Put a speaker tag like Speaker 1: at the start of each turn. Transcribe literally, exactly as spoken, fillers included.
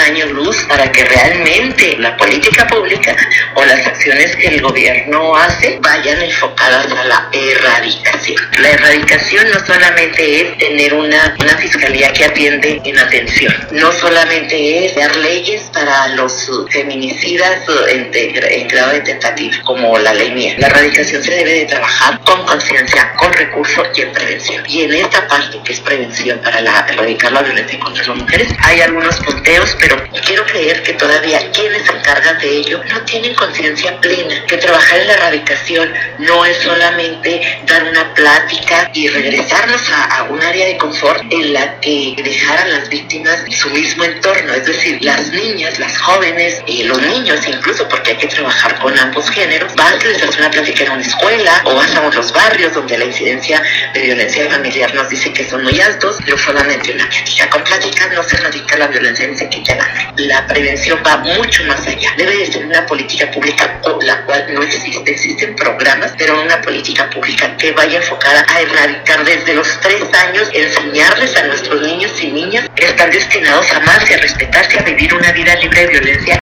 Speaker 1: año luz para que realmente la política pública o las acciones que el gobierno hace vayan enfocadas a la erradicación. La erradicación no solamente es tener una, una fiscalía que atiende en atención, no solamente es dar leyes para los feminicidas en, en grado de tentativa, como la ley mía. La erradicación se debe de trabajar con conciencia, con recursos y en prevención. Y en esta parte que es prevención para la, erradicar la violencia contra las mujeres, hay algunos punteos, pero quiero creer que todavía quienes se encargan de ello no tienen conciencia plena, que trabajar en la erradicación no es solamente dar una plática y regresarnos a, a un área de confort en la que dejar a las víctimas su mismo entorno, es decir, las niñas, las jóvenes, eh, los niños incluso, porque hay que trabajar con ambos géneros. Vas, les haces una plática en una escuela o vas a los barrios donde la incidencia de violencia familiar nos dice que son muy altos, no solamente una plática. Con pláticas no se erradica la violencia ni se quita el hambre. La prevención va mucho más allá. Debe de ser una política pública, la cual no existe. Existen programas, pero una política pública que vaya enfocada a erradicar desde los tres años, enseñarles a nuestros niños y niñas que están destinados a amarse, a respetarse, a vivir una vida libre de violencia